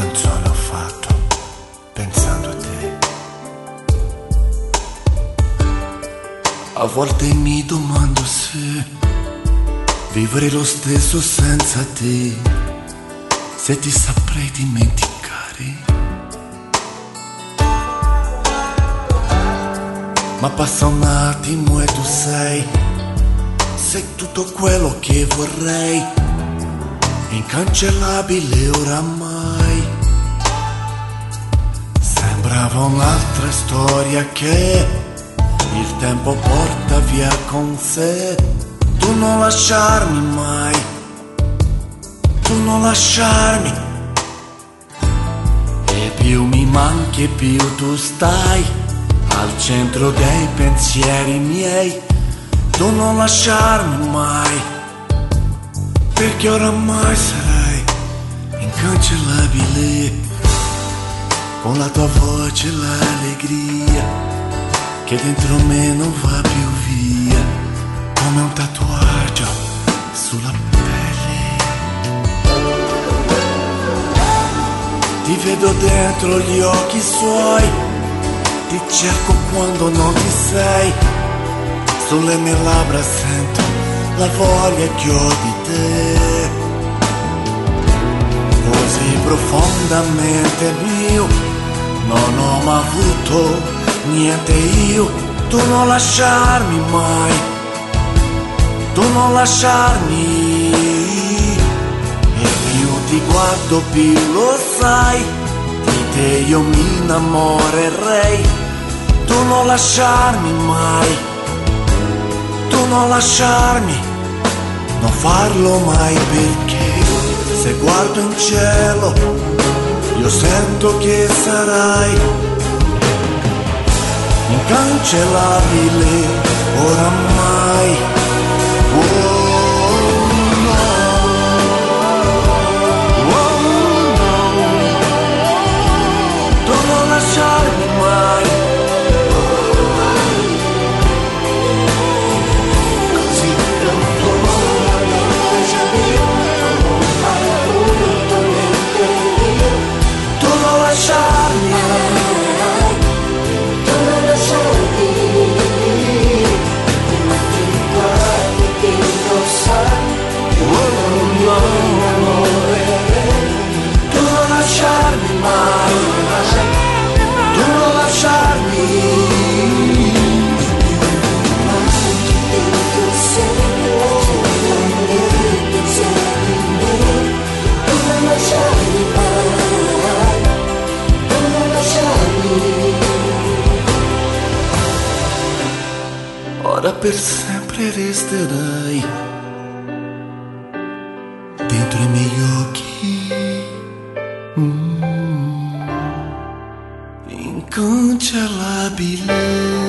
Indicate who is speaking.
Speaker 1: canzone ho fatto pensando a te. A volte mi domando se vivere lo stesso senza te, se ti saprei dimenticare. Ma passa un attimo e tu sei tutto quello che vorrei, incancellabile oramai. Sembrava un'altra storia che il tempo porta via con sé. Tu non lasciarmi mai, tu non lasciarmi. E più mi manchi e più tu stai al centro dei pensieri miei. Tu non lasciarmi mai, perché oramai sarai incancellabile, con la tua voce l'allegria che dentro me non va più via, come un tatuaggio sulla pelle. Ti vedo dentro gli occhi suoi, ti cerco quando non ti sei. Sulle mie labbra sento la voglia che ho di te, così profondamente mio, non ho mai avuto niente io. Tu non lasciarmi mai, tu non lasciarmi. E più ti guardo più lo sai, di te io mi innamorerei. Tu non lasciarmi mai, tu non lasciarmi, non farlo mai, perché se guardo in cielo io sento che sarai incancellabile oramai. Oh no, oh no, tu non lasciarmi mai. Ora per sempre resterai dentro i miei occhi, incancellabile.